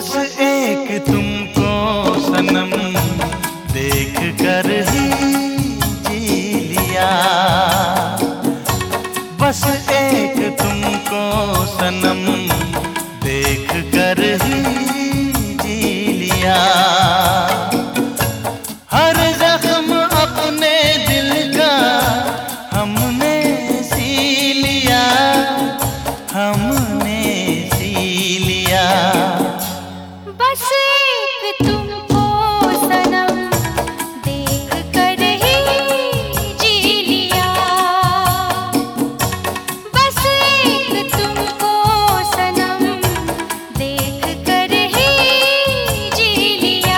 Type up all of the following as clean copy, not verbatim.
बस एक तुमको सनम देख कर ही जी लिया। बस एक तुमको सनम देख कर ही जी लिया। हर जख्म अपने दिल का हमने सी लिया, हमने सी लिया। बस एक तुमको सनम देख कर ही जी लिया। बस एक तुमको सनम देख कर ही जी लिया।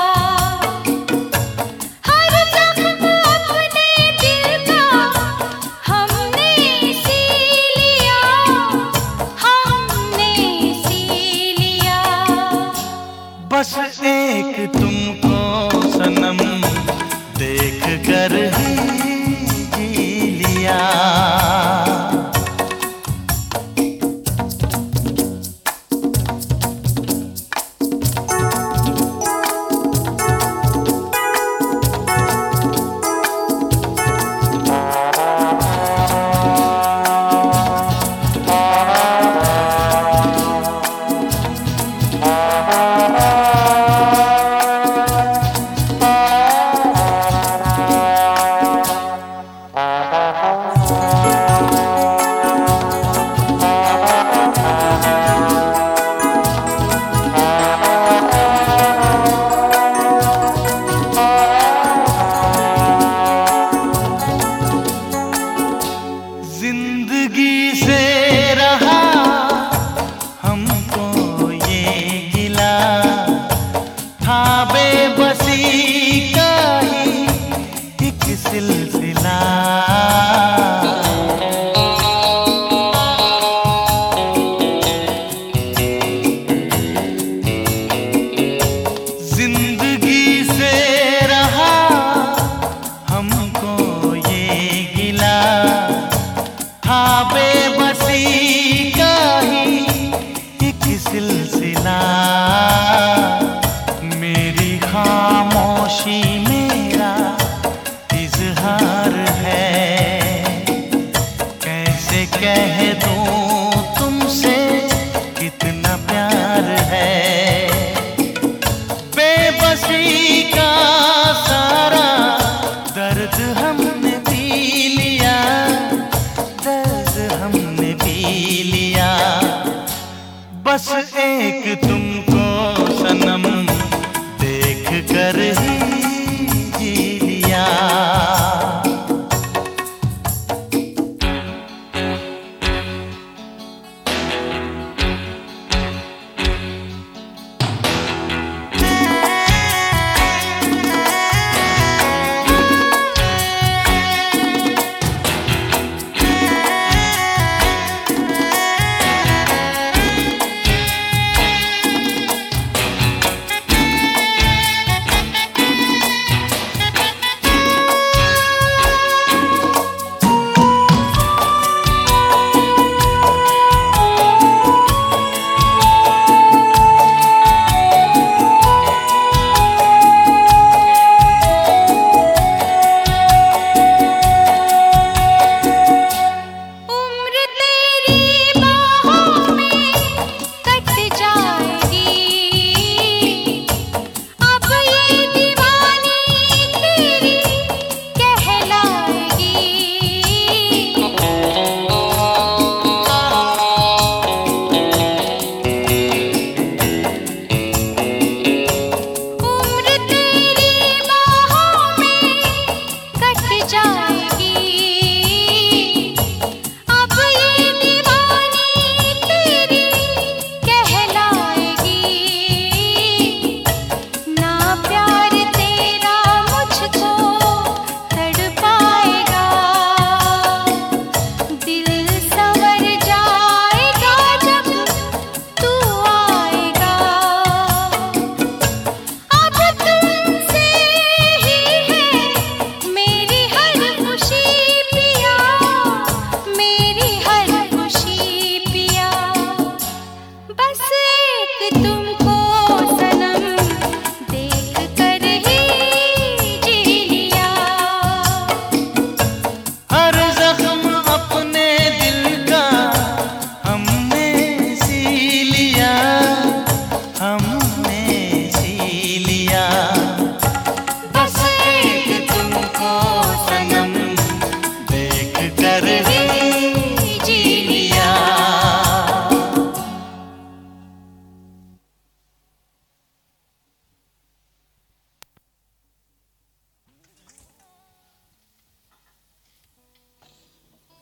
हर जख्म अपने दिल का हमने सी लिया, हमने सी लिया। बस एक तुमको सनम देख कर ही जी लिया। जिंदगी से रहा हमको ये गिला, था बेबसी का ही एक सिलसिला। जिंदगी से रहा हमको ये गिला, था बेबसी का ही एक सिलसिला। मेरी खामोशी मेरा इजहार है, कैसे कह दूं तुमसे कितना प्यार है। बेबसी का सारा दर्द हमने पी लिया, दर्द हमने पी लिया। बस एक तुमको सनम देख कर ही जी लिया।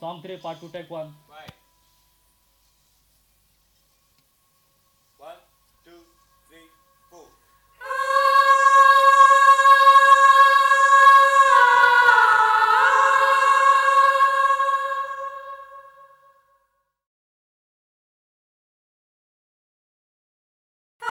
Song 3 Part 2 Take 1.